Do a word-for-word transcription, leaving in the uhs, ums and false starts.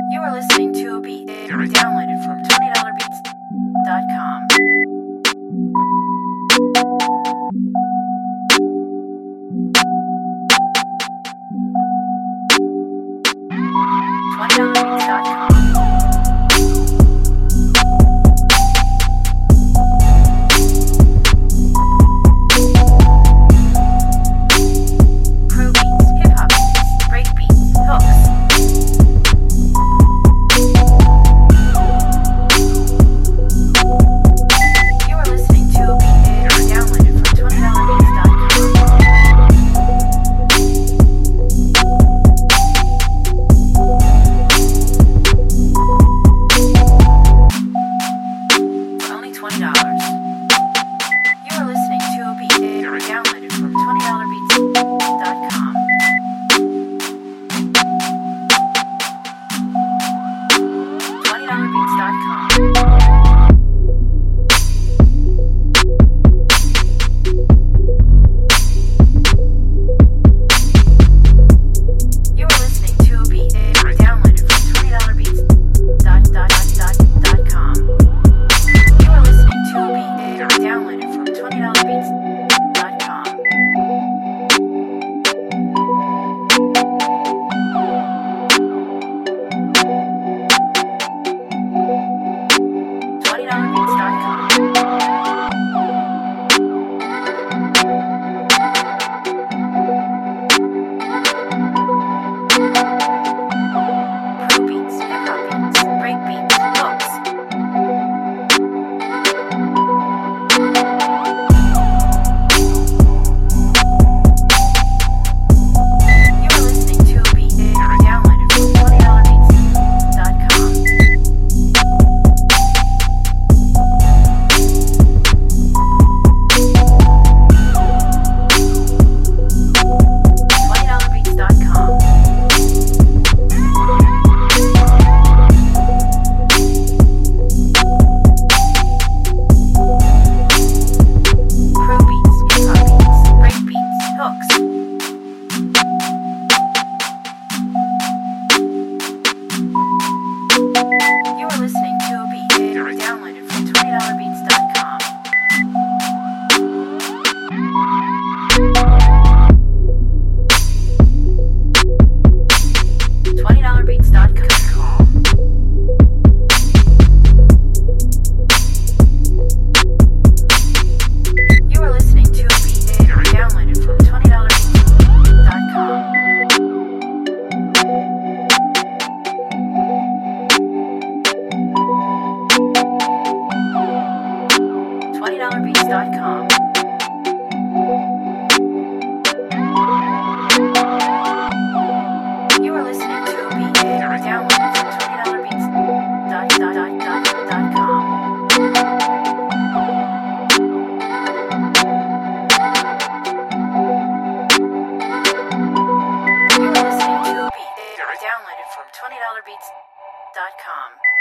You are listening to a beat downloaded from twenty dollar beats dot com. twenty dollar beats dot com. twenty dollars. You are listening to a beat downloaded from twenty dollar beats dot com. twenty dollar beats dot com. twenty dollar beats dot com. You are listening to a beat downloaded from twenty dollar beats dot com. twenty dollar beats dot com. You are listening to a beat downloaded from twenty dollar beats dot com. You are listening to a beat downloaded from twenty dollar beats dot com.